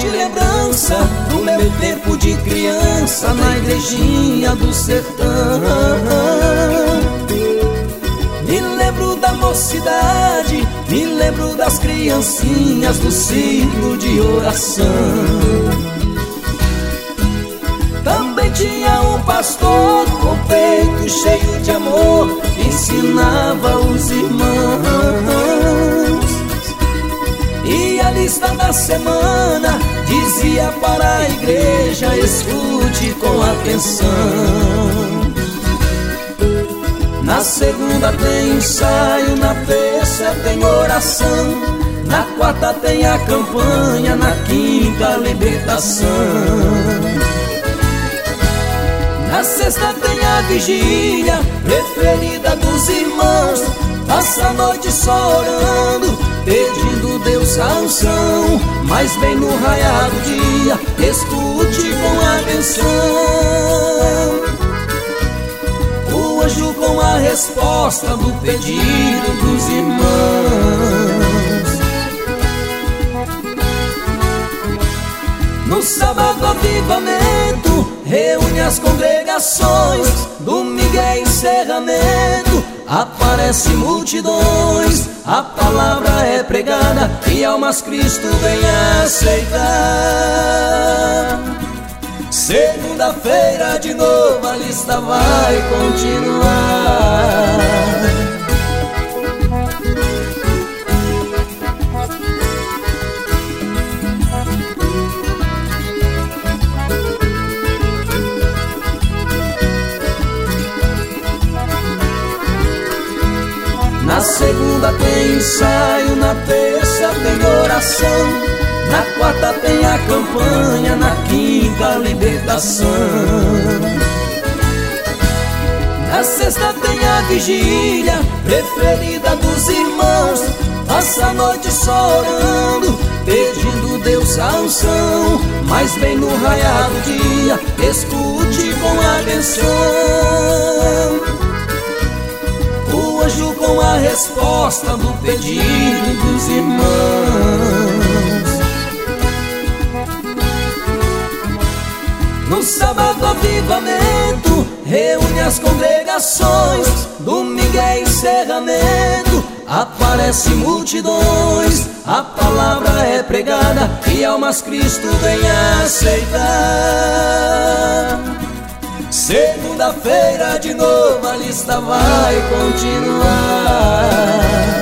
forte lembrança do meu tempo de criança na igrejinha do sertão. Me lembro da mocidade, me lembro das criancinhas do ciclo de oração. Também tinha um pastor com peito cheio de amor, que ensinava os irmãos. E a lista da semana dizia para a igreja: escute com atenção. Na segunda tem ensaio, na terça tem oração, na quarta tem a campanha, na quinta a libertação. Na sexta tem a vigília preferida dos irmãos, passa a noite só orando, pedindo Deus a unção. Mas bem no raiar do dia, escute com atenção, o anjo com a resposta do pedido dos irmãos. No sábado avivamento reúne as congregações, domingo é encerramento, aparece multidões, a palavra é pregada e almas Cristo vem aceitar. Segunda-feira de novo a lista vai continuar. Na segunda tem ensaio, na terça tem oração, na quarta tem a campanha, na quinta a libertação. Na sexta tem a vigília preferida dos irmãos, passa a noite só orando, pedindo Deus a unção. Mas bem no raiar do dia, escute com atenção, o anjo com a resposta do pedido dos irmãos. No sábado avivamento reúne as congregações, domingo é encerramento, aparece multidões, a palavra é pregada e almas Cristo vem aceitar. Segunda-feira de novo a lista vai continuar.